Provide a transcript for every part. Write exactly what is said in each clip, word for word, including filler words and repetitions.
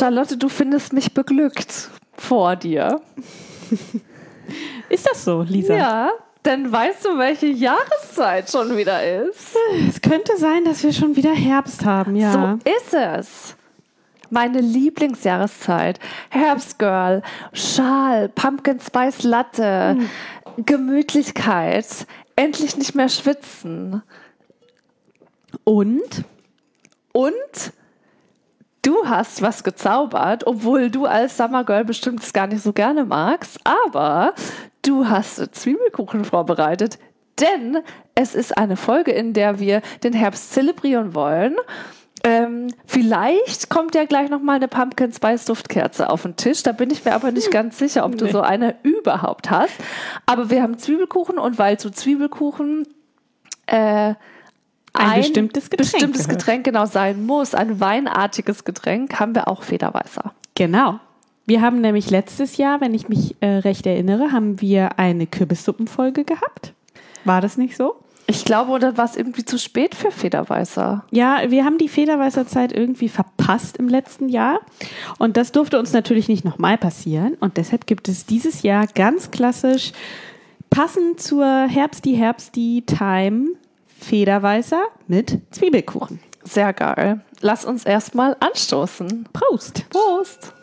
Charlotte, du findest mich beglückt vor dir. Ist das so, Lisa? Ja, denn weißt du, welche Jahreszeit schon wieder ist? Es könnte sein, dass wir schon wieder Herbst haben, ja. So ist es. Meine Lieblingsjahreszeit. Herbstgirl, Schal, Pumpkin Spice Latte, mhm. Gemütlichkeit, endlich nicht mehr schwitzen. Und? Und du hast was gezaubert, obwohl du als Summergirl bestimmt es gar nicht so gerne magst, aber du hast Zwiebelkuchen vorbereitet, denn es ist eine Folge, in der wir den Herbst zelebrieren wollen. Ähm, vielleicht kommt ja gleich nochmal eine Pumpkin Spice Duftkerze auf den Tisch. Da bin ich mir aber nicht ganz sicher, ob du nee. so eine überhaupt hast. Aber wir haben Zwiebelkuchen und weil zu Zwiebelkuchen äh, ein, ein bestimmtes Getränk, bestimmtes Getränk genau sein muss, ein weinartiges Getränk, haben wir auch Federweißer. Genau. Wir haben nämlich letztes Jahr, wenn ich mich äh, recht erinnere, haben wir eine Kürbissuppenfolge gehabt. War das nicht so? Ich glaube, oder war es irgendwie zu spät für Federweißer? Ja, wir haben die Federweißer-Zeit irgendwie verpasst im letzten Jahr. Und das durfte uns natürlich nicht nochmal passieren. Und deshalb gibt es dieses Jahr ganz klassisch, passend zur Herbsti-Herbsti-Time, Federweißer mit Zwiebelkuchen. Sehr geil. Lass uns erstmal anstoßen. Prost. Prost.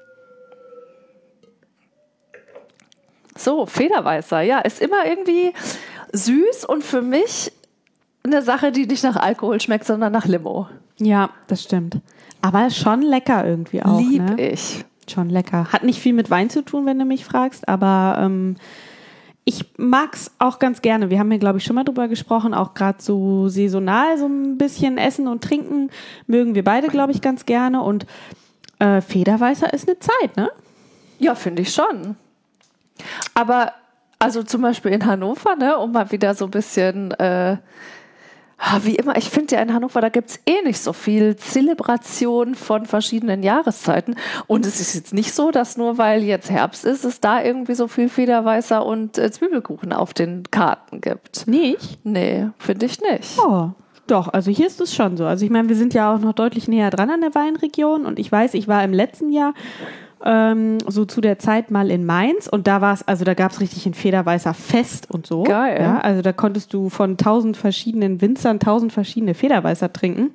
So, Federweißer, ja, ist immer irgendwie süß und für mich eine Sache, die nicht nach Alkohol schmeckt, sondern nach Limo. Ja, das stimmt. Aber schon lecker irgendwie auch. Lieb ne? ich. Schon lecker. Hat nicht viel mit Wein zu tun, wenn du mich fragst, aber ähm, ich mag's auch ganz gerne. Wir haben ja, glaube ich, schon mal drüber gesprochen, auch gerade so saisonal, so ein bisschen Essen und Trinken mögen wir beide, glaube ich, ganz gerne. Und äh, Federweißer ist eine Zeit, ne? Ja, finde ich schon. Aber also zum Beispiel in Hannover, ne, um mal wieder so ein bisschen, äh, wie immer, ich finde ja in Hannover, da gibt es eh nicht so viel Zelebration von verschiedenen Jahreszeiten. Und es ist jetzt nicht so, dass nur weil jetzt Herbst ist, es da irgendwie so viel Federweißer und äh, Zwiebelkuchen auf den Karten gibt. Nicht? Nee, finde ich nicht. Oh. Doch, also hier ist es schon so. Also ich meine, wir sind ja auch noch deutlich näher dran an der Weinregion und ich weiß, ich war im letzten Jahr ähm, so zu der Zeit mal in Mainz und da war es, also da gab es richtig ein Federweißer Fest und so. Geil. Ja, also da konntest du von tausend verschiedenen Winzern tausend verschiedene Federweißer trinken.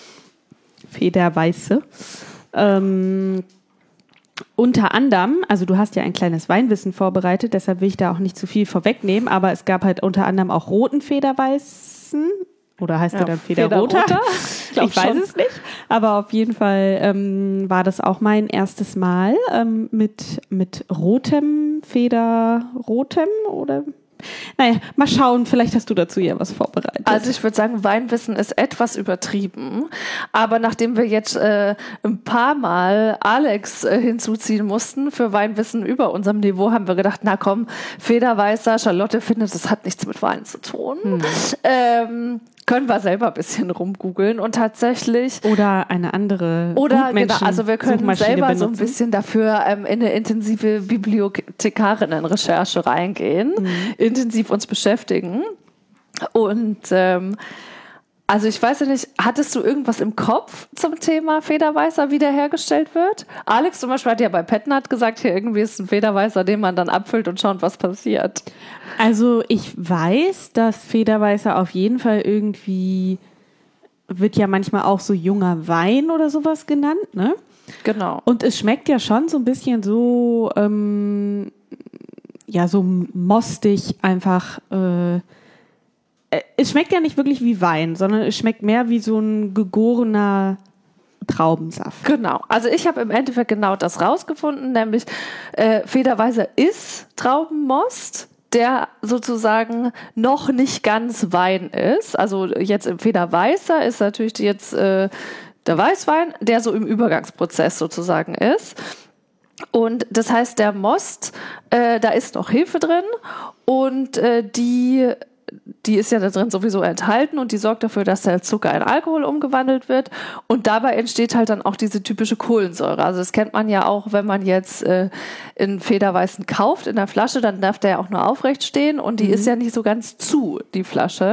Federweiße. Ähm, unter anderem, also du hast ja ein kleines Weinwissen vorbereitet, deshalb will ich da auch nicht zu viel vorwegnehmen, aber es gab halt unter anderem auch roten Federweißen. Oder heißt ja, der dann Federroter? Federroter? Ich, ich weiß es nicht. Aber auf jeden Fall ähm, war das auch mein erstes Mal ähm, mit, mit rotem Federrotem oder... Naja, mal schauen, vielleicht hast du dazu ja was vorbereitet. Also ich würde sagen, Weinwissen ist etwas übertrieben, aber nachdem wir jetzt äh, ein paar Mal Alex äh, hinzuziehen mussten für Weinwissen über unserem Niveau, haben wir gedacht, na komm, Federweißer, Charlotte findet, das hat nichts mit Wein zu tun. Hm. Ähm, können wir selber ein bisschen rumgoogeln und tatsächlich... Oder eine andere Oder genau, also wir können selber benutzen. so ein bisschen dafür ähm, in eine intensive Bibliothekarinnen-Recherche reingehen, mhm. intensiv uns beschäftigen. Und ähm, also ich weiß ja nicht, hattest du irgendwas im Kopf zum Thema Federweißer, wie der hergestellt wird? Alex zum Beispiel hat ja bei Petnat gesagt, hier irgendwie ist ein Federweißer, den man dann abfüllt und schaut, was passiert. Also ich weiß, dass Federweißer auf jeden Fall irgendwie, wird ja manchmal auch so junger Wein oder sowas genannt, ne? Genau. Und es schmeckt ja schon so ein bisschen so, ähm, ja, so mostig einfach, äh, es schmeckt ja nicht wirklich wie Wein, sondern es schmeckt mehr wie so ein gegorener Traubensaft. Genau. Also ich habe im Endeffekt genau das rausgefunden, nämlich äh, Federweißer ist Traubenmost, der sozusagen noch nicht ganz Wein ist. Also jetzt im Federweißer ist natürlich jetzt äh, der Weißwein, der so im Übergangsprozess sozusagen ist. Und das heißt, der Most, äh, da ist noch Hefe drin und äh, die... Die ist ja da drin sowieso enthalten und die sorgt dafür, dass der Zucker in Alkohol umgewandelt wird und dabei entsteht halt dann auch diese typische Kohlensäure. Also das kennt man ja auch, wenn man jetzt äh, einen Federweißen kauft in der Flasche, dann darf der ja auch nur aufrecht stehen und die mhm. ist ja nicht so ganz zu, die Flasche.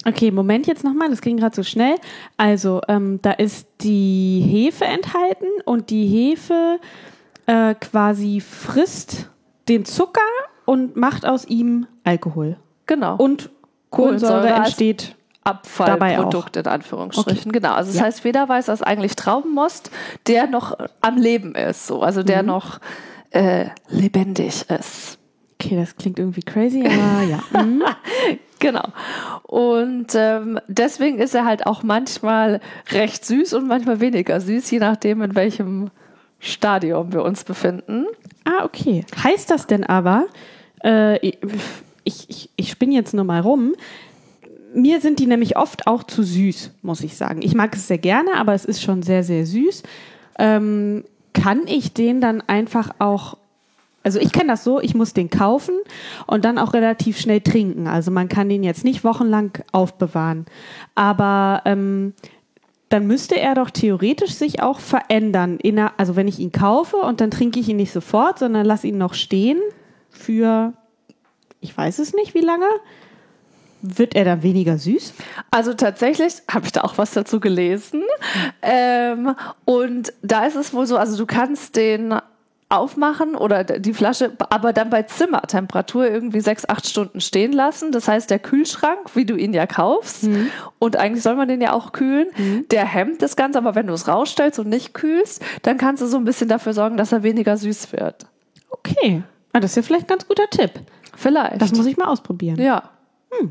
Okay, Moment jetzt nochmal, das ging gerade so schnell. Also, ähm, da ist die Hefe enthalten und die Hefe äh, quasi frisst den Zucker und macht aus ihm Alkohol. Genau. Und Kohlensäure, Kohlensäure entsteht Abfallprodukt in Anführungsstrichen. Okay. Genau. Also das ja. heißt, Federweißer ist eigentlich Traubenmost, der noch am Leben ist, so. Also der mhm. noch äh, lebendig ist. Okay, das klingt irgendwie crazy, aber ja. Mhm. Genau. Und ähm, deswegen ist er halt auch manchmal recht süß und manchmal weniger süß, je nachdem, in welchem Stadium wir uns befinden. Ah, okay. Heißt das denn aber, äh, ich, ich, ich spinne jetzt nur mal rum, mir sind die nämlich oft auch zu süß, muss ich sagen. Ich mag es sehr gerne, aber es ist schon sehr, sehr süß. Ähm, kann ich den dann einfach auch Also ich kenne das so, ich muss den kaufen und dann auch relativ schnell trinken. Also man kann den jetzt nicht wochenlang aufbewahren. Aber ähm, dann müsste er doch theoretisch sich auch verändern. Inner- also wenn ich ihn kaufe und dann trinke ich ihn nicht sofort, sondern lasse ihn noch stehen für, ich weiß es nicht, wie lange. Wird er dann weniger süß? Also tatsächlich habe ich da auch was dazu gelesen. Ähm, und da ist es wohl so, also du kannst den aufmachen oder die Flasche, aber dann bei Zimmertemperatur irgendwie sechs, acht Stunden stehen lassen. Das heißt, der Kühlschrank, wie du ihn ja kaufst, mhm. und eigentlich soll man den ja auch kühlen, mhm. der hemmt das Ganze, aber wenn du es rausstellst und nicht kühlst, dann kannst du so ein bisschen dafür sorgen, dass er weniger süß wird. Okay. Ah, das ist ja vielleicht ein ganz guter Tipp. Vielleicht. Das muss ich mal ausprobieren. Ja. Hm.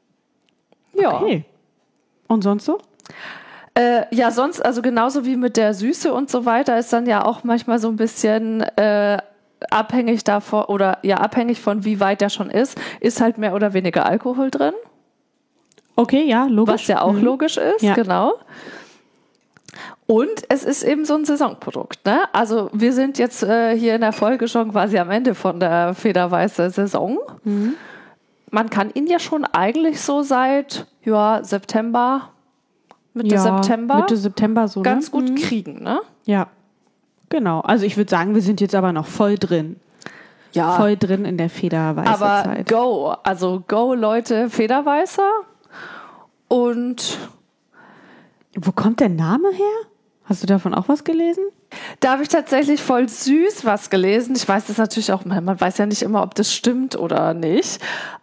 Ja. Okay. Und sonst so? Äh, ja, sonst, also genauso wie mit der Süße und so weiter, ist dann ja auch manchmal so ein bisschen äh, abhängig davon, oder ja, abhängig von wie weit der schon ist, ist halt mehr oder weniger Alkohol drin. Okay, ja, logisch. Was ja auch mhm. logisch ist, ja. genau. Und es ist eben so ein Saisonprodukt, ne? Also wir sind jetzt äh, hier in der Folge schon quasi am Ende von der Federweiße Saison. Mhm. Man kann ihn ja schon eigentlich so seit ja, September, Mitte ja, September, Mitte September so, ganz ne? gut mhm. kriegen, ne? Ja, genau. Also ich würde sagen, wir sind jetzt aber noch voll drin. Ja. Voll drin in der Federweißer aber Zeit. go, also go Leute, Federweißer. Und wo kommt der Name her? Hast du davon auch was gelesen? Da habe ich tatsächlich voll süß was gelesen. Ich weiß das natürlich auch, man weiß ja nicht immer, ob das stimmt oder nicht.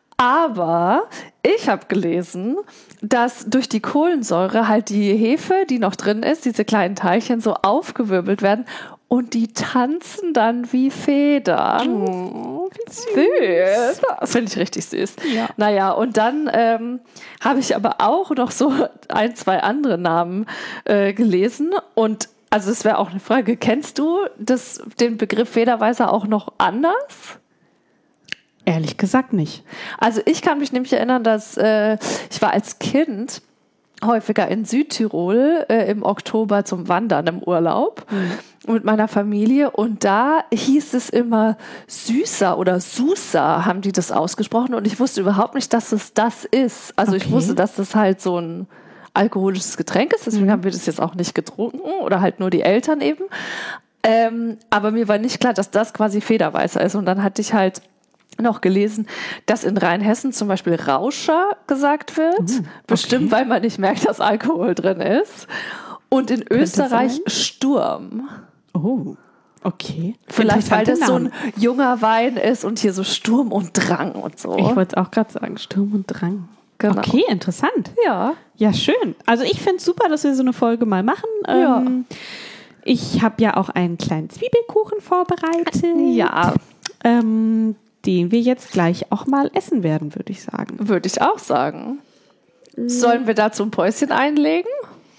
Aber ich habe gelesen, dass durch die Kohlensäure halt die Hefe, die noch drin ist, diese kleinen Teilchen so aufgewirbelt werden und die tanzen dann wie Federn. Oh, wie süß. Das finde ich richtig süß. Ja. Naja, und dann ähm, habe ich aber auch noch so ein, zwei andere Namen äh, gelesen. Und also es wäre auch eine Frage, kennst du das, den Begriff Federweißer auch noch anders? Ehrlich gesagt nicht. Also ich kann mich nämlich erinnern, dass äh, ich war als Kind häufiger in Südtirol äh, im Oktober zum Wandern im Urlaub mhm. mit meiner Familie und da hieß es immer Süßer oder Susa haben die das ausgesprochen und ich wusste überhaupt nicht, dass es das ist. Also okay. Ich wusste, dass das halt so ein alkoholisches Getränk ist, deswegen mhm. haben wir das jetzt auch nicht getrunken oder halt nur die Eltern eben. Ähm, aber mir war nicht klar, dass das quasi Federweißer ist und dann hatte ich halt noch gelesen, dass in Rheinhessen zum Beispiel Rauscher gesagt wird. Uh, okay. Bestimmt, weil man nicht merkt, dass Alkohol drin ist. Und in Könnte Österreich sein? Sturm. Oh, okay. Vielleicht, weil das Namen. So ein junger Wein ist und hier so Sturm und Drang und so. Ich wollte es auch gerade sagen, Sturm und Drang. Genau. Okay, interessant. Ja. Ja, schön. Also ich finde es super, dass wir so eine Folge mal machen. Ja. Ähm, ich habe ja auch einen kleinen Zwiebelkuchen vorbereitet. Ja. Ähm, den wir jetzt gleich auch mal essen werden, würde ich sagen. Würde ich auch sagen. Sollen wir dazu ein Päuschen einlegen?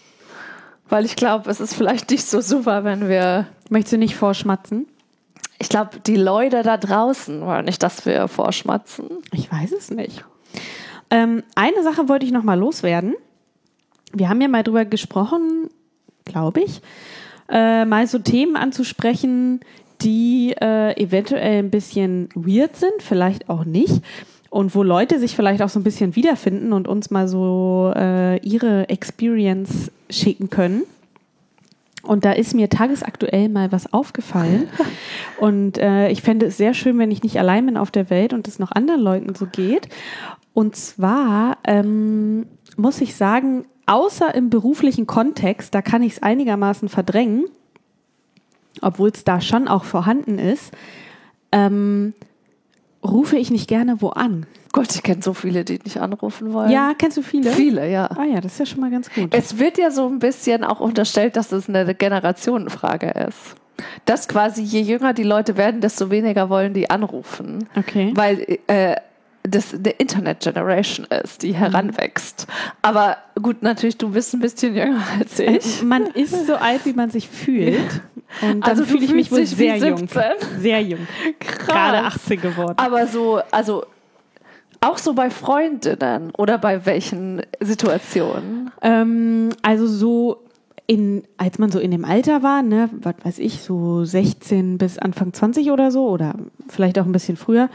Weil ich glaube, es ist vielleicht nicht so super, wenn wir... Möchtest du nicht vorschmatzen? Ich glaube, die Leute da draußen wollen nicht, dass wir vorschmatzen. Ich weiß es nicht. Ähm, eine Sache wollte ich noch mal loswerden. Wir haben ja mal drüber gesprochen, glaube ich, äh, mal so Themen anzusprechen, die äh, eventuell ein bisschen weird sind, vielleicht auch nicht. Und wo Leute sich vielleicht auch so ein bisschen wiederfinden und uns mal so äh, ihre Experience schicken können. Und da ist mir tagesaktuell mal was aufgefallen. Und äh, ich fände es sehr schön, wenn ich nicht allein bin auf der Welt und es noch anderen Leuten so geht. Und zwar ähm, muss ich sagen, außer im beruflichen Kontext, da kann ich es einigermaßen verdrängen, obwohl es da schon auch vorhanden ist, ähm, rufe ich nicht gerne wo an. Gott, ich kenne so viele, die nicht anrufen wollen. Ja, kennst du viele? Viele, ja. Ah ja, das ist ja schon mal ganz gut. Es wird ja so ein bisschen auch unterstellt, dass es eine Generationenfrage ist. Dass quasi je jünger die Leute werden, desto weniger wollen die anrufen. Okay. Weil äh, das eine Internet-Generation ist, die heranwächst. Aber gut, natürlich, du bist ein bisschen jünger als ich. Man ist so alt, wie man sich fühlt. Und dann Also du fühle ich mich wohl fühlst dich sehr wie jung. siebzehn. Sehr jung. Krass. Gerade achtzehn geworden. Aber so, also auch so bei Freundinnen oder bei welchen Situationen? Ähm, also so, in, als man so in dem Alter war, ne, was weiß ich, so sechzehn bis Anfang zwanzig oder so, oder vielleicht auch ein bisschen früher,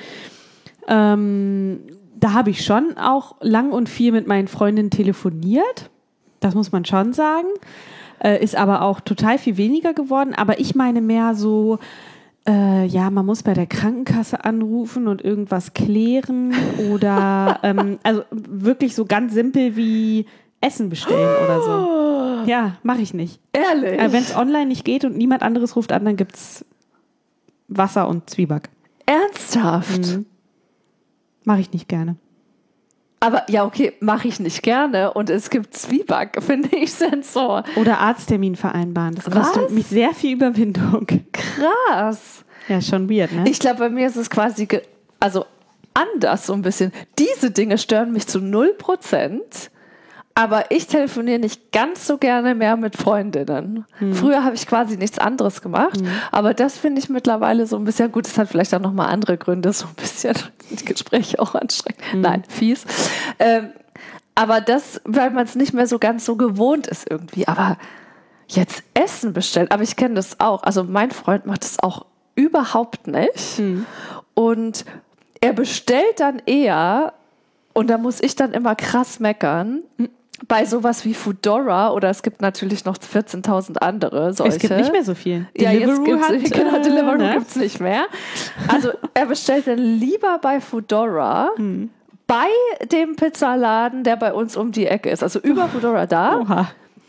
ähm, da habe ich schon auch lang und viel mit meinen Freundinnen telefoniert. Das muss man schon sagen. Äh, ist aber auch total viel weniger geworden. Aber ich meine mehr so, äh, ja, man muss bei der Krankenkasse anrufen und irgendwas klären oder ähm, also wirklich so ganz simpel wie Essen bestellen oder so. Ja, mache ich nicht. Ehrlich? Äh, wenn es online nicht geht und niemand anderes ruft an, dann gibt's Wasser und Zwieback. Ernsthaft? Mhm. Mache ich nicht gerne. Aber ja, okay, mache ich nicht gerne und es gibt Zwieback, finde ich Sensor. Oder Arzttermin vereinbaren. Das kostet Was? mich sehr viel Überwindung. Krass. Ja, schon weird, ne? Ich glaube, bei mir ist es quasi, ge- also anders so ein bisschen. Diese Dinge stören mich zu null Prozent. Aber ich telefoniere nicht ganz so gerne mehr mit Freundinnen. Hm. Früher habe ich quasi nichts anderes gemacht. Hm. Aber das finde ich mittlerweile so ein bisschen, gut, das hat vielleicht auch nochmal andere Gründe, so ein bisschen die Gespräche auch anstrengend. Hm. Nein, fies. Ähm, aber das, weil man es nicht mehr so ganz so gewohnt ist irgendwie. Aber jetzt Essen bestellen, aber ich kenne das auch. Also mein Freund macht das auch überhaupt nicht. Hm. Und er bestellt dann eher, und da muss ich dann immer krass meckern, bei sowas wie Foodora, oder es gibt natürlich noch vierzehntausend andere solche. Es gibt nicht mehr so viel. Ja, Deliveroo jetzt hat, gibt's, genau, äh, Deliveroo ne? gibt es nicht mehr. Also er bestellt dann lieber bei Foodora, hm. bei dem Pizzaladen, der bei uns um die Ecke ist, also über Foodora da, Oha.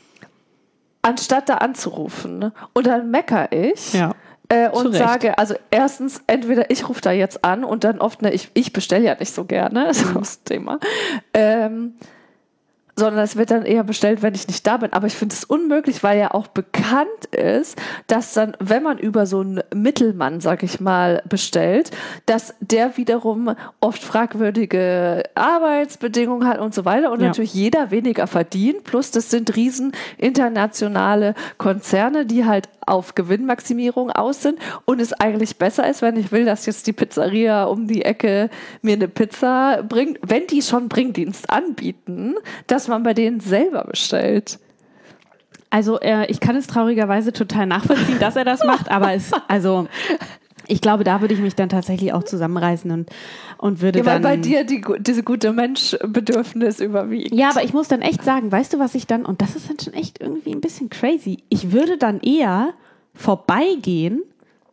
anstatt da anzurufen. Und dann meckere ich. Ja. Äh, und sage, also erstens, entweder ich rufe da jetzt an und dann oft, ne, ich, ich bestelle ja nicht so gerne, das ist das Thema, ähm, sondern es wird dann eher bestellt, wenn ich nicht da bin. Aber ich finde es unmöglich, weil ja auch bekannt ist, dass dann, wenn man über so einen Mittelmann, sag ich mal, bestellt, dass der wiederum oft fragwürdige Arbeitsbedingungen hat und so weiter und ja. natürlich jeder weniger verdient. Plus das sind riesen internationale Konzerne, die halt auf Gewinnmaximierung aus sind und es eigentlich besser ist, wenn ich will, dass jetzt die Pizzeria um die Ecke mir eine Pizza bringt, wenn die schon Bringdienst anbieten, dass man bei denen selber bestellt. Also äh, ich kann es traurigerweise total nachvollziehen, dass er das macht, aber es, also ich glaube, da würde ich mich dann tatsächlich auch zusammenreißen und, und würde ja, weil dann... bei dir die, diese gute Menschbedürfnis überwiegt. Ja, aber ich muss dann echt sagen, weißt du, was ich dann, und das ist dann schon echt irgendwie ein bisschen crazy, ich würde dann eher vorbeigehen,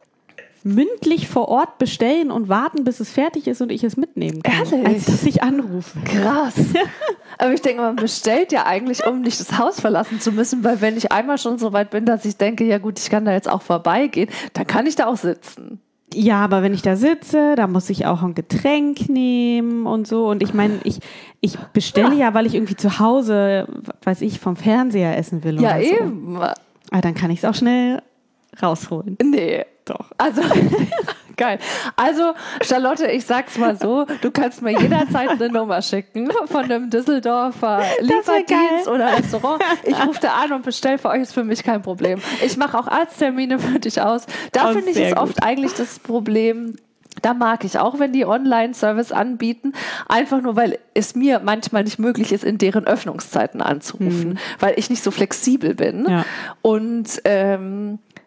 mündlich vor Ort bestellen und warten, bis es fertig ist und ich es mitnehmen kann. Ehrlich? Als dass ich anrufe. Krass. Aber ich denke, man bestellt ja eigentlich, um nicht das Haus verlassen zu müssen, weil wenn ich einmal schon so weit bin, dass ich denke, ja gut, ich kann da jetzt auch vorbeigehen, dann kann ich da auch sitzen. Ja, aber wenn ich da sitze, da muss ich auch ein Getränk nehmen und so. Und ich meine, ich, ich bestelle ja. ja, weil ich irgendwie zu Hause, weiß ich, vom Fernseher essen will. Ja, oder so. eben. Aber dann kann ich es auch schnell rausholen. Nee, doch. Also, geil. Also, Charlotte, ich sag's mal so, du kannst mir jederzeit eine Nummer schicken von einem Düsseldorfer Lieferdienst oder Restaurant. Ich rufe da an und bestelle für euch, ist für mich kein Problem. Ich mache auch Arzttermine für dich aus. Da finde ich es oft eigentlich das Problem. Da mag ich auch, wenn die Online-Service anbieten, einfach nur, weil es mir manchmal nicht möglich ist, in deren Öffnungszeiten anzurufen, hm. weil ich nicht so flexibel bin. Ja. Und ähm,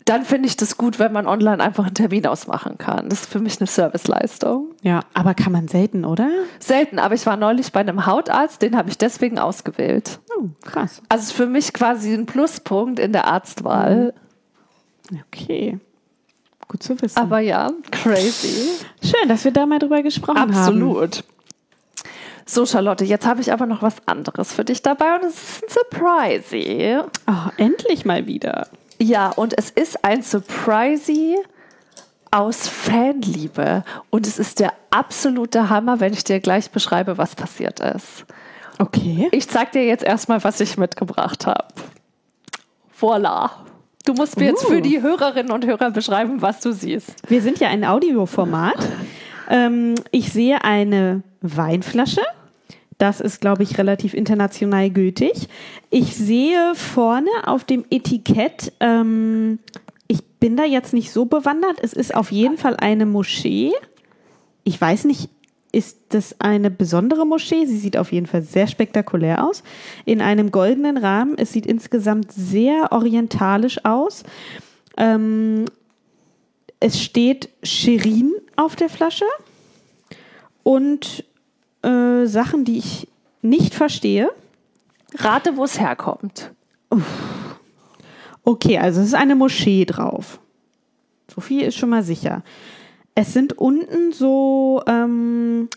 dann finde ich das gut, wenn man online einfach einen Termin ausmachen kann. Das ist für mich eine Serviceleistung. Ja, aber kann man selten, oder? Selten, aber ich war neulich bei einem Hautarzt, den habe ich deswegen ausgewählt. Oh, krass. Also ist für mich quasi ein Pluspunkt in der Arztwahl. Okay. Gut zu wissen. Aber ja, crazy. Schön, dass wir da mal drüber gesprochen haben. Absolut. So, Charlotte, jetzt habe ich aber noch was anderes für dich dabei und es ist ein Surprise. Oh, endlich mal wieder. Ja, und es ist ein Surprise aus Fanliebe. Und es ist der absolute Hammer, wenn ich dir gleich beschreibe, was passiert ist. Okay. Ich zeig dir jetzt erstmal, was ich mitgebracht habe. Voila. Du musst mir uh. jetzt für die Hörerinnen und Hörer beschreiben, was du siehst. Wir sind ja ein Audioformat. ähm, ich sehe eine Weinflasche. Das ist, glaube ich, relativ international gültig. Ich sehe vorne auf dem Etikett, ähm, ich bin da jetzt nicht so bewandert, es ist auf jeden Fall eine Moschee. Ich weiß nicht, ist das eine besondere Moschee? Sie sieht auf jeden Fall sehr spektakulär aus. In einem goldenen Rahmen. Es sieht insgesamt sehr orientalisch aus. Ähm, es steht Shirin auf der Flasche und Äh, Sachen, die ich nicht verstehe. Rate, wo es herkommt. Uff. Okay, also es ist eine Moschee drauf. So viel ist schon mal sicher. Es sind unten so ähm,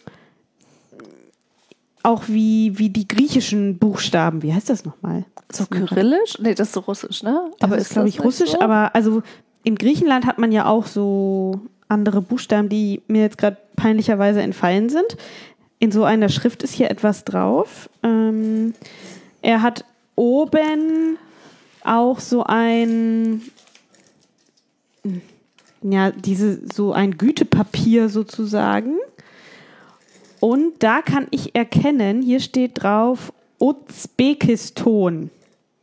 auch wie, wie die griechischen Buchstaben. Wie heißt das nochmal? So kyrillisch? Nee, das ist so russisch, ne? Das aber ist, glaube ich, russisch. So? Aber also in Griechenland hat man ja auch so andere Buchstaben, die mir jetzt gerade peinlicherweise entfallen sind. In so einer Schrift ist hier etwas drauf. Ähm, er hat oben auch so ein, ja, diese, so ein Gütepapier sozusagen. Und da kann ich erkennen, hier steht drauf Usbekistan.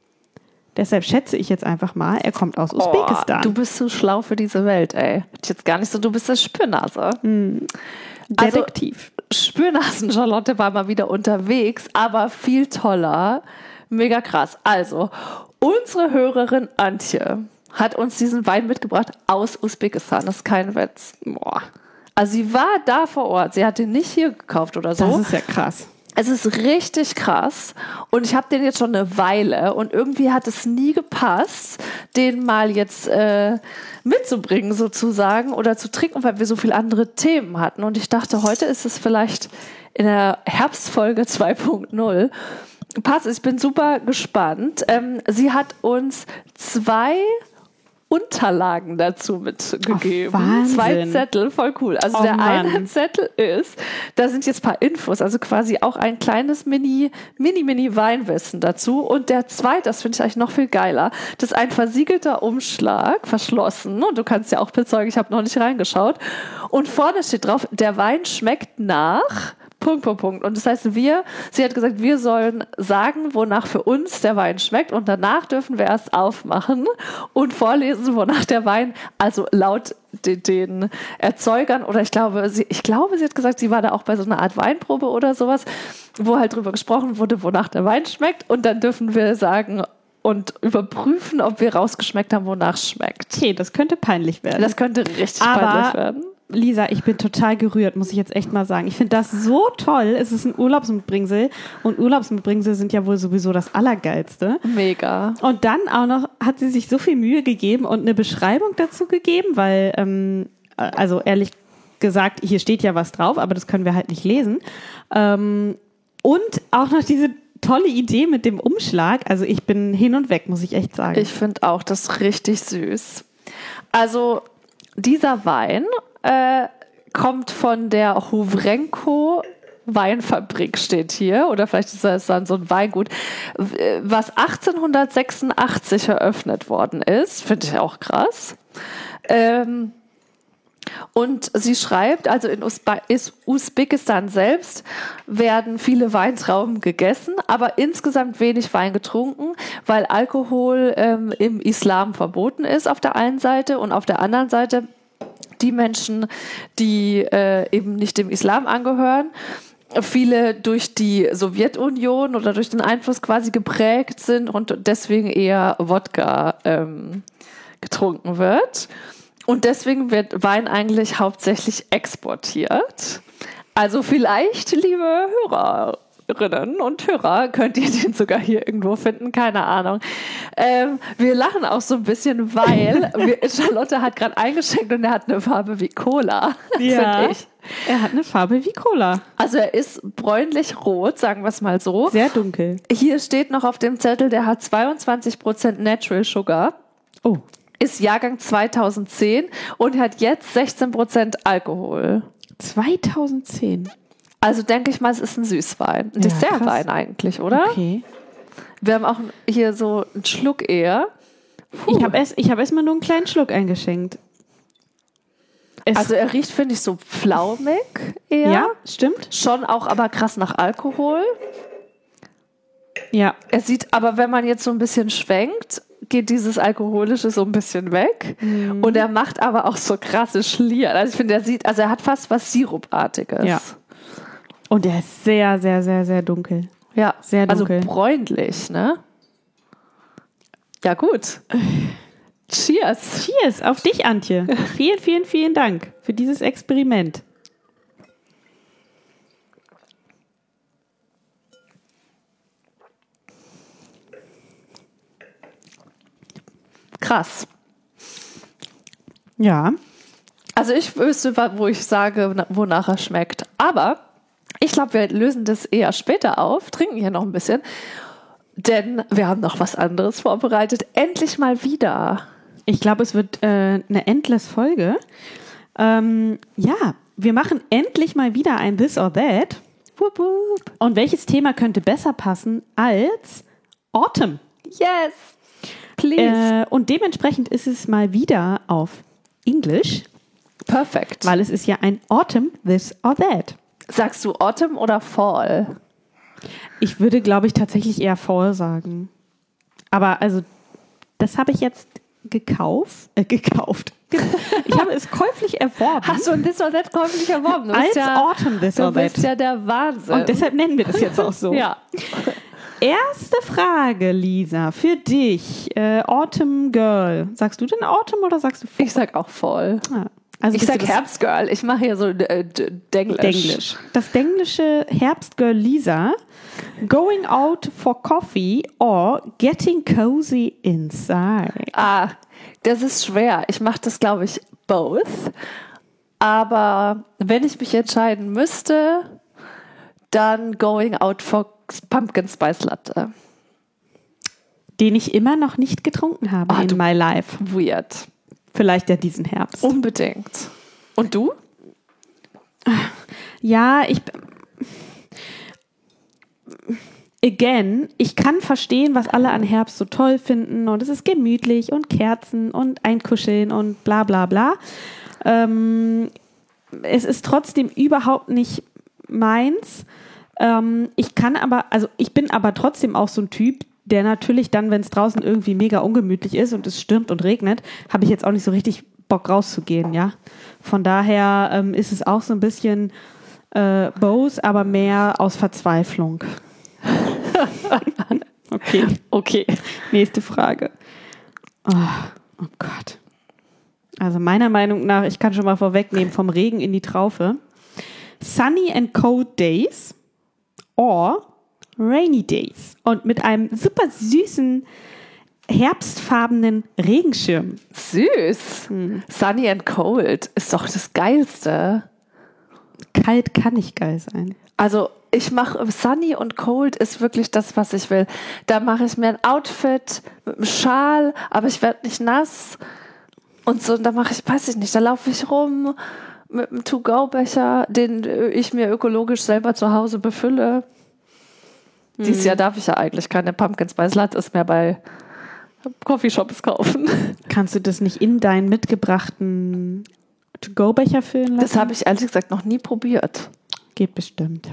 Deshalb schätze ich jetzt einfach mal, er kommt aus Usbekistan. Oh, du bist so schlau für diese Welt, ey. Ich jetzt gar nicht so, du bist das Spürnase. Hm. Detektiv. Also, Spürnasen-Charlotte war mal wieder unterwegs, aber viel toller. Mega krass. Also, unsere Hörerin Antje hat uns diesen Wein mitgebracht aus Usbekistan. Das ist kein Witz. Boah. Also, sie war da vor Ort. Sie hat den nicht hier gekauft oder so. Das ist ja krass. Es ist richtig krass und ich habe den jetzt schon eine Weile und irgendwie hat es nie gepasst, den mal jetzt äh, mitzubringen sozusagen oder zu trinken, weil wir so viele andere Themen hatten. Und ich dachte, heute ist es vielleicht in der Herbstfolge zwei Punkt null. Passt, ich bin super gespannt. Ähm, sie hat uns zwei Unterlagen dazu mitgegeben. Ach, Zwei Zettel, voll cool. Also oh, der Mann. eine Zettel ist, da sind jetzt ein paar Infos, also quasi auch ein kleines Mini, Mini, Mini Weinwissen dazu. Und der zweite, das finde ich eigentlich noch viel geiler, das ist ein versiegelter Umschlag, verschlossen. Und du kannst ja auch bezeugen, ich habe noch nicht reingeschaut. Und vorne steht drauf, der Wein schmeckt nach Punkt, Punkt, Punkt. Und das heißt, wir, sie hat gesagt, wir sollen sagen, wonach für uns der Wein schmeckt und danach dürfen wir erst aufmachen und vorlesen, wonach der Wein, also laut den, den Erzeugern oder ich glaube, sie, ich glaube, sie hat gesagt, sie war da auch bei so einer Art Weinprobe oder sowas, wo halt drüber gesprochen wurde, wonach der Wein schmeckt und dann dürfen wir sagen und überprüfen, ob wir rausgeschmeckt haben, wonach es schmeckt. Okay, das könnte peinlich werden. Das könnte richtig Aber peinlich werden. Lisa, ich bin total gerührt, muss ich jetzt echt mal sagen. Ich finde das so toll. Es ist ein Urlaubsmitbringsel und Urlaubsmitbringsel sind ja wohl sowieso das Allergeilste. Mega. Und dann auch noch hat sie sich so viel Mühe gegeben und eine Beschreibung dazu gegeben, weil, ähm, also ehrlich gesagt, hier steht ja was drauf, aber das können wir halt nicht lesen. Ähm, und auch noch diese tolle Idee mit dem Umschlag. Also ich bin hin und weg, muss ich echt sagen. Ich finde auch das richtig süß. Also dieser Wein äh, kommt von der Huvrenko Weinfabrik, steht hier. Oder vielleicht ist das dann so ein Weingut, was achtzehnhundertsechsundachtzig eröffnet worden ist. Finde ich auch krass. Ähm, Und sie schreibt, also in Usbe- Usbekistan selbst werden viele Weintrauben gegessen, aber insgesamt wenig Wein getrunken, weil Alkohol ähm, im Islam verboten ist auf der einen Seite und auf der anderen Seite die Menschen, die äh, eben nicht dem Islam angehören, viele durch die Sowjetunion oder durch den Einfluss quasi geprägt sind und deswegen eher Wodka ähm, getrunken wird. Und deswegen wird Wein eigentlich hauptsächlich exportiert. Also vielleicht, liebe Hörerinnen und Hörer, könnt ihr den sogar hier irgendwo finden, keine Ahnung. Ähm, wir lachen auch so ein bisschen, weil wir, Charlotte hat gerade eingeschenkt und er hat eine Farbe wie Cola, Ja, finde ich. er hat eine Farbe wie Cola. Also er ist bräunlich-rot, sagen wir es mal so. Sehr dunkel. Hier steht noch auf dem Zettel, der hat zweiundzwanzig Prozent Natural Sugar. Oh. Ist Jahrgang zweitausendzehn und hat jetzt sechzehn Prozent Alkohol. zweitausendzehn. Also denke ich mal, es ist ein Süßwein. Ein Ja, Dessertwein krass. eigentlich, oder? Okay. Wir haben auch hier so einen Schluck eher. Puh. Ich habe erst, ich hab erst mal nur einen kleinen Schluck eingeschenkt. Es, Also er riecht, finde ich, so pflaumig eher. ja, stimmt. Schon auch aber krass nach Alkohol. Ja. Er sieht, aber wenn man jetzt so ein bisschen schwenkt, geht dieses Alkoholische so ein bisschen weg. Mhm. Und er macht aber auch so krasse Schlieren. Also ich finde, er sieht, also er hat fast was Sirupartiges. Ja. Und er ist sehr, sehr, sehr, sehr dunkel. Ja, Sehr dunkel. Also bräunlich, ne? Ja, gut. Cheers. Cheers auf dich, Antje. Vielen, vielen, vielen Dank für dieses Experiment. Krass. Ja. Also ich wüsste, wo ich sage, wonach er schmeckt. Aber ich glaube, wir lösen das eher später auf, trinken hier noch ein bisschen, denn wir haben noch was anderes vorbereitet. Endlich mal wieder. Ich glaube, es wird äh, eine Endless-Folge. Ähm, ja, wir machen endlich mal wieder ein This or That. Wupp, wupp. Und welches Thema könnte besser passen als Autumn? Yes, please. Äh, und dementsprechend ist es mal wieder auf Englisch, Perfekt. weil es ist ja ein Autumn This or That. Sagst du Autumn oder Fall? Ich würde, glaube ich, tatsächlich eher Fall sagen. Aber also, das habe ich jetzt gekauft. Äh, gekauft. Ich habe es käuflich erworben. Hast du ein This or That käuflich erworben? Du als bist ja, Autumn This du or bist That. ja der Wahnsinn. Und deshalb nennen wir das jetzt auch so. ja. Erste Frage, Lisa, für dich. Äh, Autumn Girl. Sagst du denn Autumn oder sagst du Fall? Ich sag auch Fall. Ah, also Ich bist sag du das Herbstgirl. Ich mache hier so äh, d- Denglisch. Denglisch. Das denglische Herbstgirl Lisa. Going out for coffee or getting cozy inside. Ah, das ist schwer. Ich mache das, glaube ich, both. Aber wenn ich mich entscheiden müsste, dann going out for Pumpkin Spice Latte. Den ich immer noch nicht getrunken habe Ah, in du- my life. Weird. Vielleicht ja diesen Herbst. Unbedingt. Und du? Ja, ich. Again, ich kann verstehen, was alle an Herbst so toll finden und es ist gemütlich und Kerzen und Einkuscheln und bla bla bla. Ähm, es ist trotzdem überhaupt nicht meins. Ähm, ich kann aber, also ich bin aber trotzdem auch so ein Typ, der natürlich dann, wenn es draußen irgendwie mega ungemütlich ist und es stürmt und regnet, habe ich jetzt auch nicht so richtig Bock rauszugehen, ja. Von daher ähm, ist es auch so ein bisschen äh, Bose, aber mehr aus Verzweiflung. Okay, okay. Nächste Frage. Oh, oh Gott. Also meiner Meinung nach, ich kann schon mal vorwegnehmen, vom Regen in die Traufe. Sunny and cold days or rainy days. Und mit einem super süßen, herbstfarbenen Regenschirm. Süß. Sunny and cold ist doch das Geilste. Kalt kann nicht geil sein. Also ich mache Sunny und Cold ist wirklich das, was ich will. Da mache ich mir ein Outfit mit einem Schal, aber ich werde nicht nass. Und so, und da mache ich, weiß ich nicht, da laufe ich rum mit einem To-Go-Becher, den ich mir ökologisch selber zu Hause befülle. Mhm. Dieses Jahr darf ich ja eigentlich keine Pumpkin Spice Lattes mehr bei Coffeeshops kaufen. Kannst du das nicht in deinen mitgebrachten To-Go-Becher füllen lassen? Das habe ich ehrlich gesagt noch nie probiert. Geht bestimmt.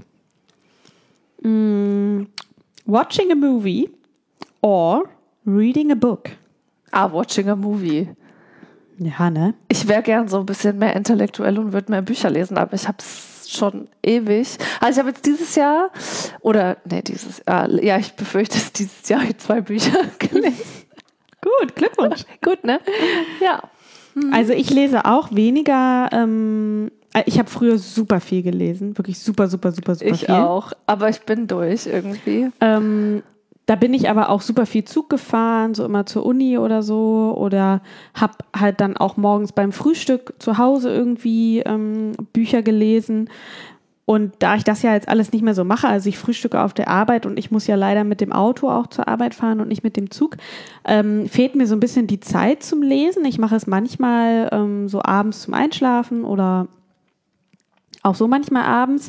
Mm, watching a movie or reading a book. Ah, watching a movie. Ja, ne? Ich wäre gern so ein bisschen mehr intellektuell und würde mehr Bücher lesen, aber ich habe es schon ewig. Also ich habe jetzt dieses Jahr, oder nee, dieses Jahr, ja, ich befürchte es dieses Jahr, zwei Bücher gelesen. Gut, Glückwunsch. Gut, ne? Ja. Mhm. Also ich lese auch weniger, ähm, ich habe früher super viel gelesen, wirklich super, super, super, super ich viel. Ich auch, aber ich bin durch irgendwie. Ähm, da bin ich aber auch super viel Zug gefahren, so immer zur Uni oder so, oder habe halt dann auch morgens beim Frühstück zu Hause irgendwie ähm, Bücher gelesen. Und da ich das ja jetzt alles nicht mehr so mache, also ich frühstücke auf der Arbeit und ich muss ja leider mit dem Auto auch zur Arbeit fahren und nicht mit dem Zug, ähm, fehlt mir so ein bisschen die Zeit zum Lesen. Ich mache es manchmal ähm, so abends zum Einschlafen oder auch so manchmal abends.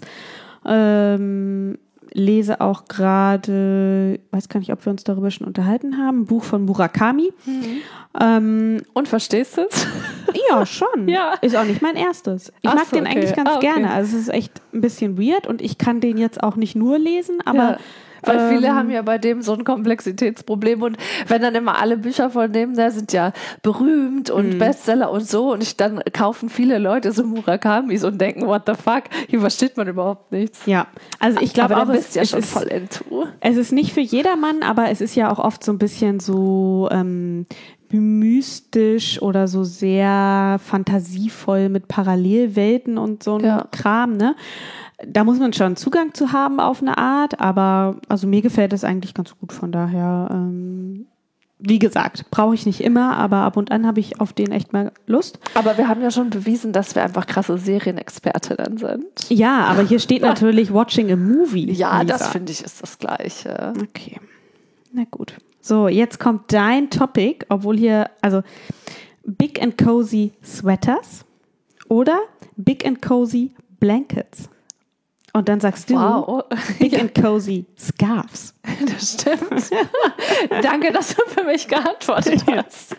Ähm, lese auch gerade, weiß gar nicht, ob wir uns darüber schon unterhalten haben, ein Buch von Murakami. Mhm. Ähm, und verstehst du es? Ja, schon. Ja. Ist auch nicht mein erstes. Ich Ach mag so, den okay. eigentlich ganz ah, okay. gerne. Also es ist echt ein bisschen weird und ich kann den jetzt auch nicht nur lesen, aber ja. Weil ähm, viele haben ja bei dem so ein Komplexitätsproblem und wenn dann immer alle Bücher von dem, da sind ja berühmt und Mhm. Bestseller und so und ich, dann kaufen viele Leute so Murakamis und denken, what the fuck, hier versteht man überhaupt nichts. ja, also ich glaube Aber auch, du bist es, ja es schon ist, voll into. es ist nicht für jedermann, aber es ist ja auch oft so ein bisschen so ähm, mystisch oder so sehr fantasievoll mit Parallelwelten und so ein Ja. Kram, ne? Da muss man schon Zugang zu haben auf eine Art, aber also mir gefällt es eigentlich ganz gut, von daher, ähm, wie gesagt, brauche ich nicht immer, aber ab und an habe ich auf den echt mal Lust. Aber wir haben ja schon bewiesen, dass wir einfach krasse Serienexpertinnen sind. Ja, aber hier steht natürlich Watching a Movie. Ja, Lisa. das finde ich ist das Gleiche. Okay, na gut. So, jetzt kommt dein Topic, obwohl hier, also Big and Cozy Sweaters oder Big and Cozy Blankets. Und dann sagst du Wow. Big and Cozy Scarves. Das stimmt. Danke, dass du für mich geantwortet hast.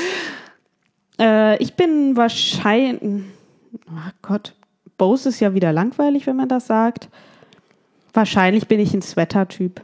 Äh, ich bin wahrscheinlich, oh Gott, Bose ist ja wieder langweilig, wenn man das sagt. Wahrscheinlich bin ich ein Sweater-Typ.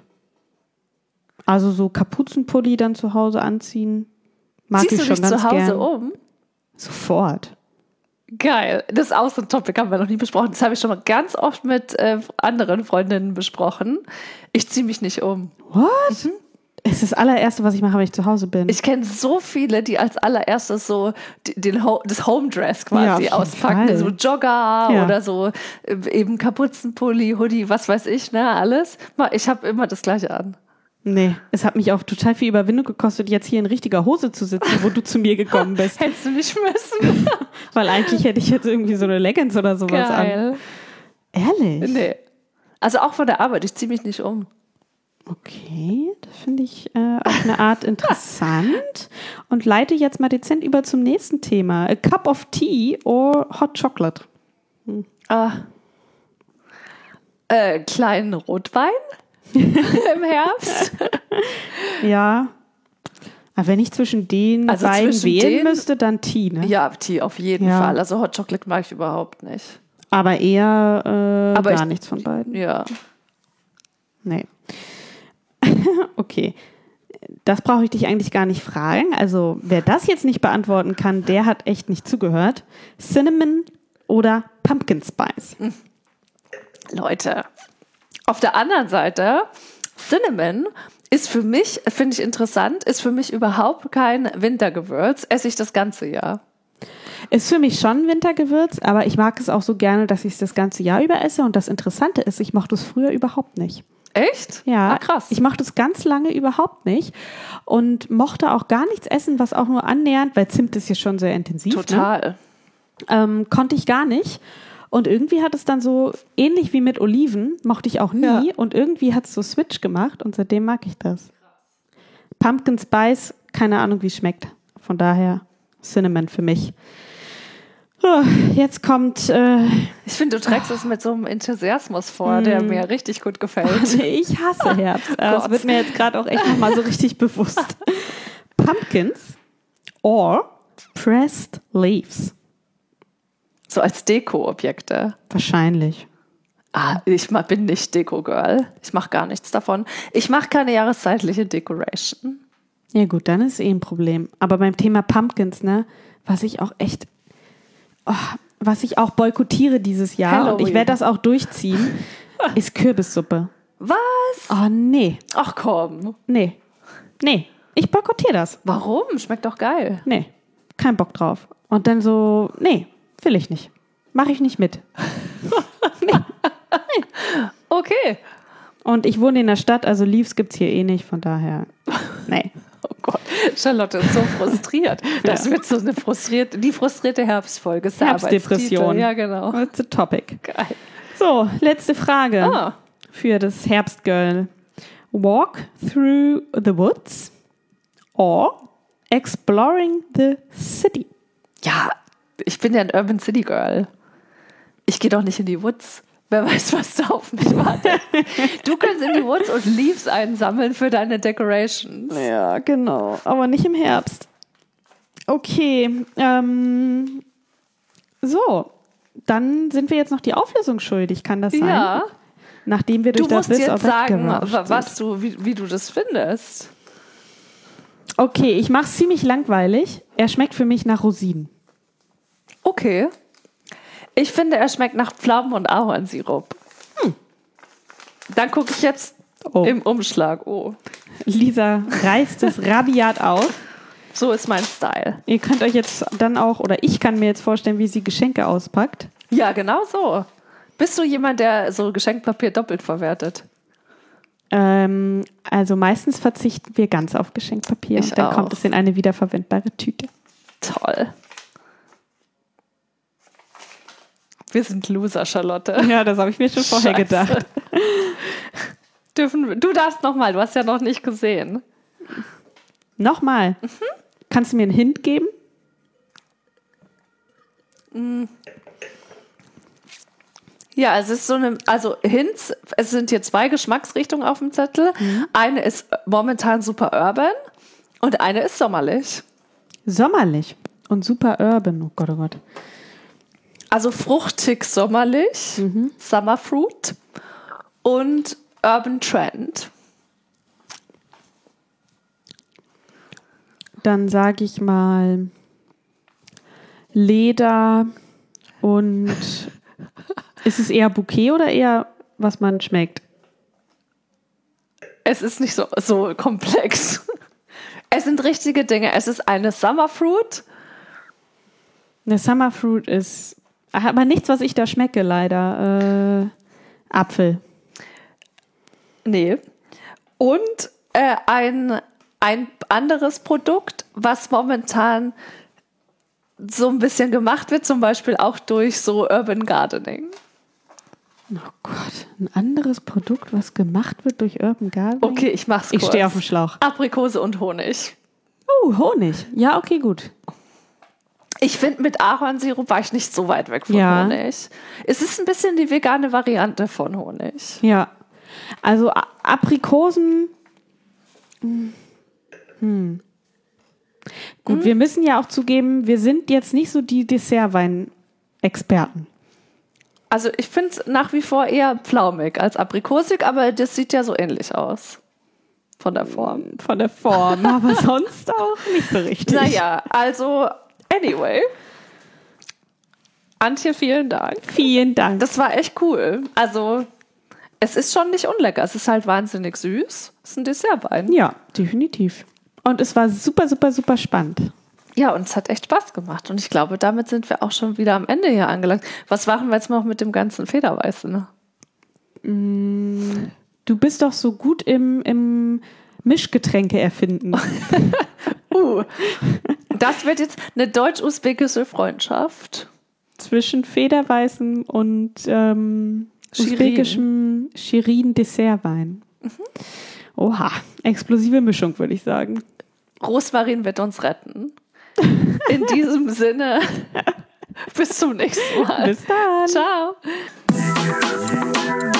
Also so Kapuzenpulli dann zu Hause anziehen. Mag Ziehst ich du schon dich ganz zu Hause gern. um? Sofort. Geil. Das ist auch so ein Topic, haben wir noch nie besprochen. Das habe ich schon mal ganz oft mit äh, anderen Freundinnen besprochen. Ich ziehe mich nicht um. What? Mhm. Es ist das allererste, was ich mache, wenn ich zu Hause bin. Ich kenne so viele, die als allererstes so den Ho- das Homedress quasi Ja, auspacken. Fall. So Jogger Ja. oder so äh, eben Kapuzenpulli, Hoodie, was weiß ich, ne, alles. Ich habe immer das Gleiche an. Nee, es hat mich auch total viel Überwindung gekostet, jetzt hier in richtiger Hose zu sitzen, wo du zu mir gekommen bist. Hättest du nicht müssen. Weil eigentlich hätte ich jetzt irgendwie so eine Leggings oder sowas Geil. an. Ehrlich? Nee. Also auch von der Arbeit, ich ziehe mich nicht um. Okay, das finde ich äh, auf eine Art interessant und leite jetzt mal dezent über zum nächsten Thema. A cup of tea or hot chocolate? Hm. Ah. Äh, kleinen Rotwein im Herbst. Ja. Aber wenn ich zwischen den Also beiden zwischen wählen den- müsste, dann Tea, ne? Ja, Tee auf jeden Ja. Fall. Also Hot Chocolate mag ich überhaupt nicht. Aber eher äh, Aber gar ich- nichts von beiden. Ja. Nee. Okay. Das brauche ich dich eigentlich gar nicht fragen. Also, wer das jetzt nicht beantworten kann, der hat echt nicht zugehört. Cinnamon oder Pumpkin Spice? Leute, auf der anderen Seite, Cinnamon ist für mich, finde ich interessant, ist für mich überhaupt kein Wintergewürz, esse ich das ganze Jahr. Ist für mich schon Wintergewürz, aber ich mag es auch so gerne, dass ich es das ganze Jahr über esse. Und das Interessante ist, ich mochte es früher überhaupt nicht. Echt? Ja, Ah, krass. Ich mochte es ganz lange überhaupt nicht und mochte auch gar nichts essen, was auch nur annähernd, weil Zimt ist ja schon sehr intensiv. Total. Ne? Ähm, konnte ich gar nicht. Und irgendwie hat es dann so, ähnlich wie mit Oliven, mochte ich auch nie. Ja. Und irgendwie hat es so Switch gemacht und seitdem mag ich das. Pumpkin Spice, keine Ahnung, wie es schmeckt. Von daher Cinnamon für mich. Oh, jetzt kommt... Äh, Ich finde, du trägst es mit so einem Enthusiasmus vor, der mir richtig gut gefällt. ich hasse Herbst. Das Gott. wird mir jetzt gerade auch echt nochmal so richtig bewusst. Pumpkins or pressed leaves? So als Deko-Objekte. Wahrscheinlich. Ah, ich ma- bin nicht Deko-Girl. Ich mache gar nichts davon. Ich mache keine jahreszeitliche Decoration. Ja gut, dann ist eh ein Problem. Aber beim Thema Pumpkins, ne, was ich auch echt, oh, was ich auch boykottiere dieses Jahr, und Halloween. ich werde das auch durchziehen, ist Kürbissuppe. Was? Oh nee, Ach komm. nee, nee. Ich boykottiere das. Warum? Schmeckt doch geil. Nee, kein Bock drauf. Und dann so, nee, will ich nicht. Mache ich nicht mit. nee. nee. Okay. Und ich wohne in der Stadt, also Leaves gibt es hier eh nicht, von daher, nee. Oh Gott, Charlotte ist so frustriert. Das ja. wird so eine frustrierte, die frustrierte Herbstfolge. Herbstdepression. Ja, genau. That's a topic. Geil. So, letzte Frage ah. für das Herbstgirl. Walk through the woods or exploring the city? Ja, ich bin ja ein Urban City Girl. Ich gehe doch nicht in die Woods. Wer weiß, was da auf mich wartet. Du kannst in die Woods und Leaves einsammeln für deine Decorations. Ja, genau. Aber nicht im Herbst. Okay. Ähm, so. Dann sind wir jetzt noch die Auflösung schuldig. Kann das sein? Ja. Nachdem wir durch du das musst jetzt sagen, sind. was du, wie, wie du das findest. Okay, ich mache es ziemlich langweilig. Er schmeckt für mich nach Rosinen. Okay. Ich finde, er schmeckt nach Pflaumen- und Ahornsirup. Hm. Dann gucke ich jetzt oh. im Umschlag. Oh. Lisa reißt es rabiat auf. So ist mein Style. Ihr könnt euch jetzt dann auch, oder ich kann mir jetzt vorstellen, wie sie Geschenke auspackt. Ja, genau so. Bist du jemand, der so Geschenkpapier doppelt verwertet? Ähm, also meistens verzichten wir ganz auf Geschenkpapier. Ich und dann auch. kommt es in eine wiederverwendbare Tüte. Toll. Wir sind Loser, Charlotte. Ja, das habe ich mir schon vorher Scheiße. gedacht. Dürfen, du darfst nochmal, du hast ja noch nicht gesehen. Nochmal. Mhm. Kannst du mir einen Hint geben? Ja, es ist so eine, also Hints, es sind hier zwei Geschmacksrichtungen auf dem Zettel. Mhm. Eine ist momentan super urban und eine ist sommerlich. Sommerlich und super urban, oh Gott, oh Gott. Also fruchtig sommerlich, mhm. Summer Fruit und Urban Trend. Dann sage ich mal Leder und ist es eher Bouquet oder eher, was man schmeckt? Es ist nicht so, so komplex. Es sind richtige Dinge. Es ist eine Summer Fruit. Eine Summer Fruit ist aber nichts, was ich da schmecke, leider. Äh, Apfel. Nee. Und äh, ein, ein anderes Produkt, was momentan so ein bisschen gemacht wird, zum Beispiel auch durch so Urban Gardening. Oh Gott, ein anderes Produkt, was gemacht wird durch Urban Gardening? Okay, ich mach's kurz. Ich stehe auf dem Schlauch. Aprikose und Honig. Oh, Honig. Ja, okay, gut. Ich finde, mit Ahornsirup war ich nicht so weit weg von ja. Honig. Es ist ein bisschen die vegane Variante von Honig. Ja, also A- Aprikosen. Hm. Gut, hm. wir müssen ja auch zugeben, wir sind jetzt nicht so die Dessertwein-Experten. Also ich finde es nach wie vor eher pflaumig als aprikosig, aber das sieht ja so ähnlich aus. Von der Form. Von der Form, aber sonst auch nicht so richtig. Naja, also anyway. Antje, vielen Dank. Vielen Dank. Das war echt cool. Also es ist schon nicht unlecker. Es ist halt wahnsinnig süß. Es ist ein Dessertwein. Ja, definitiv. Und es war super, super, super spannend. Ja, und es hat echt Spaß gemacht. Und ich glaube, damit sind wir auch schon wieder am Ende hier angelangt. Was machen wir jetzt noch mit dem ganzen Federweißen? Ne? Du bist doch so gut im, im Mischgetränke erfinden. uh, das wird jetzt eine deutsch-usbekische Freundschaft. Zwischen Federweißem und ähm, usbekischem Shirin-Dessertwein. Mhm. Oha, explosive Mischung, würde ich sagen. Rosmarin wird uns retten. In diesem Sinne, bis zum nächsten Mal. Bis dann. Ciao.